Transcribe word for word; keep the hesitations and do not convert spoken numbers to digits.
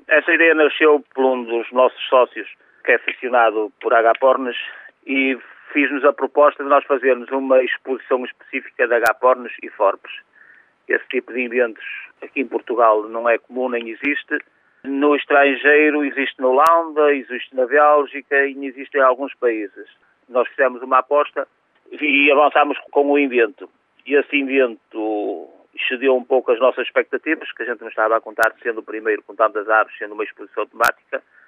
Essa ideia nasceu por um dos nossos sócios, que é aficionado por agapornis, e fiz-nos a proposta de nós fazermos uma exposição específica de agapornis e forbes. Esse tipo de eventos aqui em Portugal não é comum, nem existe. No estrangeiro existe na Holanda, existe na Bélgica e existe em alguns países. Nós fizemos uma aposta e avançámos com o evento. E esse evento excedeu um pouco as nossas expectativas, que a gente não estava a contar, sendo o primeiro com tantas aves, sendo uma exposição temática.